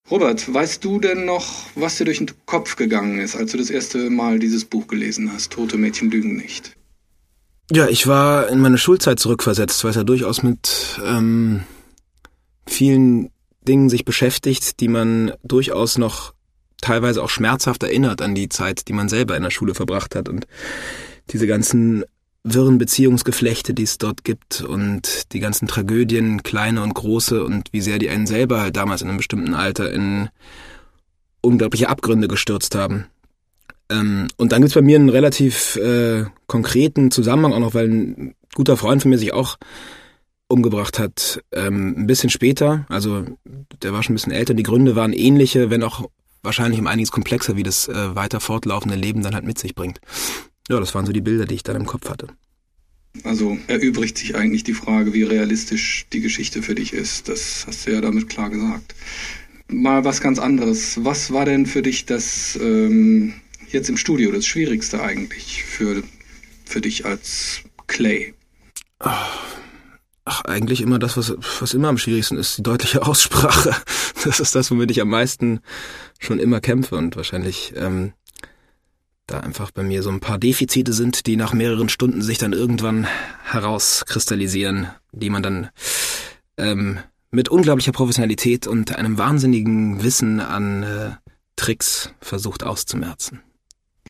Robert, weißt du denn noch, was dir durch den Kopf gegangen ist, als du das erste Mal dieses Buch gelesen hast, Tote Mädchen lügen nicht? Ja, ich war in meine Schulzeit zurückversetzt, weil es ja durchaus mit vielen Dingen sich beschäftigt, die man durchaus noch teilweise auch schmerzhaft erinnert an die Zeit, die man selber in der Schule verbracht hat. Und diese ganzen wirren Beziehungsgeflechte, die es dort gibt und die ganzen Tragödien, kleine und große, und wie sehr die einen selber halt damals in einem bestimmten Alter in unglaubliche Abgründe gestürzt haben. Und dann gibt's bei mir einen relativ konkreten Zusammenhang auch noch, weil ein guter Freund von mir sich auch umgebracht hat, ein bisschen später, also der war schon ein bisschen älter, die Gründe waren ähnliche, wenn auch wahrscheinlich um einiges komplexer, wie das weiter fortlaufende Leben dann halt mit sich bringt. Ja, das waren so die Bilder, die ich dann im Kopf hatte. Also erübrigt sich eigentlich die Frage, wie realistisch die Geschichte für dich ist. Das hast du ja damit klar gesagt. Mal was ganz anderes. Was war denn für dich das jetzt im Studio das Schwierigste eigentlich für dich als Clay? Ach, eigentlich immer das, was immer am schwierigsten ist, die deutliche Aussprache. Das ist das, womit ich am meisten schon immer kämpfe und wahrscheinlich da einfach bei mir so ein paar Defizite sind, die nach mehreren Stunden sich dann irgendwann herauskristallisieren, die man dann mit unglaublicher Professionalität und einem wahnsinnigen Wissen an Tricks versucht auszumerzen.